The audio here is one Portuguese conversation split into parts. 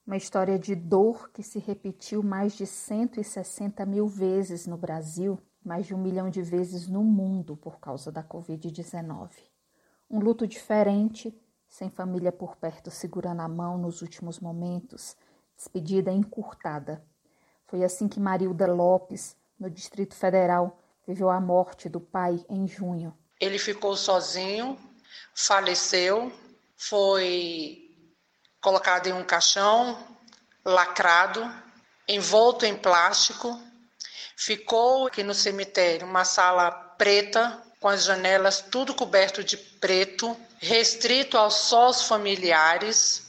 Uma história de dor que se repetiu mais de 160 mil vezes no Brasil, mais de 1 milhão de vezes no mundo por causa da Covid-19. Um luto diferente, sem família por perto segurando a mão nos últimos momentos, despedida encurtada. Foi assim que Marilda Lopes, no Distrito Federal, viveu a morte do pai em junho. Ele ficou sozinho, faleceu, foi colocado em um caixão, lacrado, envolto em plástico. Ficou aqui no cemitério uma sala preta, com as janelas tudo coberto de preto, restrito aos sós familiares,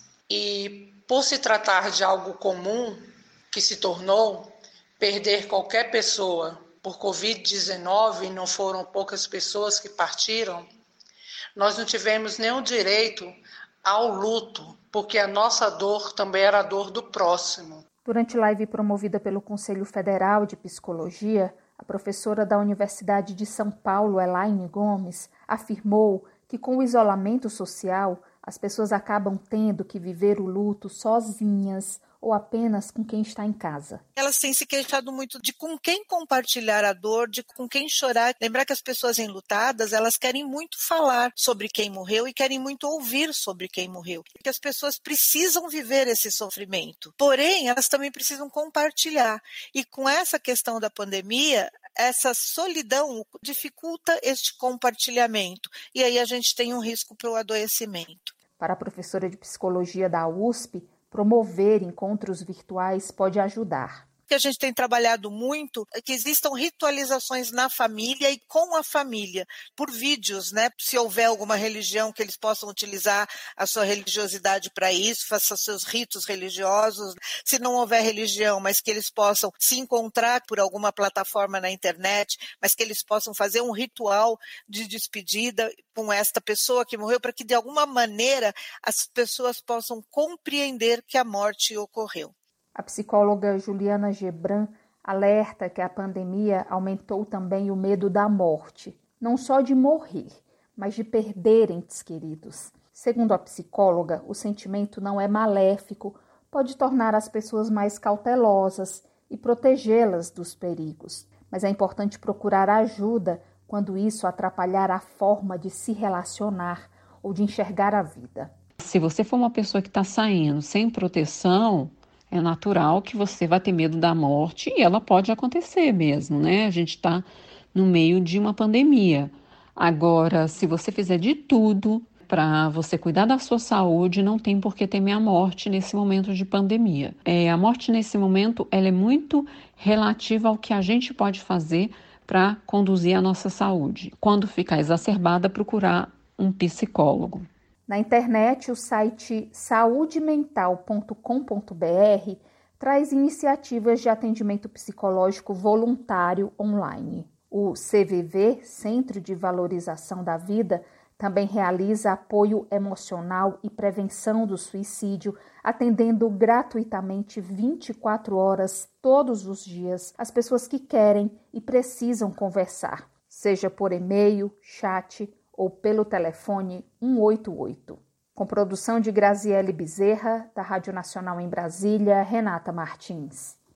e por se tratar de algo comum que se tornou, perder qualquer pessoa por Covid-19, não foram poucas pessoas que partiram, nós não tivemos nenhum direito ao luto, porque a nossa dor também era a dor do próximo. Durante live promovida pelo Conselho Federal de Psicologia, a professora da Universidade de São Paulo, Elaine Gomes, afirmou que com o isolamento social, as pessoas acabam tendo que viver o luto sozinhas ou apenas com quem está em casa. Elas têm se queixado muito de com quem compartilhar a dor, de com quem chorar. Lembrar que as pessoas enlutadas, elas querem muito falar sobre quem morreu e querem muito ouvir sobre quem morreu. Porque as pessoas precisam viver esse sofrimento. Porém, elas também precisam compartilhar. E com essa questão da pandemia, essa solidão dificulta este compartilhamento. E aí a gente tem um risco para o adoecimento. Para a professora de psicologia da USP, promover encontros virtuais pode ajudar. Que a gente tem trabalhado muito é que existam ritualizações na família e com a família, por vídeos, né? Se houver alguma religião que eles possam utilizar a sua religiosidade para isso, façam seus ritos religiosos. Se não houver religião, mas que eles possam se encontrar por alguma plataforma na internet, mas que eles possam fazer um ritual de despedida com esta pessoa que morreu, para que de alguma maneira as pessoas possam compreender que a morte ocorreu. A psicóloga Juliana Gebran alerta que a pandemia aumentou também o medo da morte, não só de morrer, mas de perder entes queridos. Segundo a psicóloga, o sentimento não é maléfico, pode tornar as pessoas mais cautelosas e protegê-las dos perigos. Mas é importante procurar ajuda quando isso atrapalhar a forma de se relacionar ou de enxergar a vida. Se você for uma pessoa que está saindo sem proteção, é natural que você vai ter medo da morte e ela pode acontecer mesmo, né? A gente está no meio de uma pandemia. Agora, se você fizer de tudo para você cuidar da sua saúde, não tem por que temer a morte nesse momento de pandemia. A morte nesse momento ela é muito relativa ao que a gente pode fazer para conduzir a nossa saúde. Quando ficar exacerbada, procurar um psicólogo. Na internet, o site saudemental.com.br traz iniciativas de atendimento psicológico voluntário online. O CVV, Centro de Valorização da Vida, também realiza apoio emocional e prevenção do suicídio, atendendo gratuitamente 24 horas todos os dias as pessoas que querem e precisam conversar, seja por e-mail, chat ou pelo telefone 188. Com produção de Graziele Bezerra, da Rádio Nacional em Brasília, Renata Martins.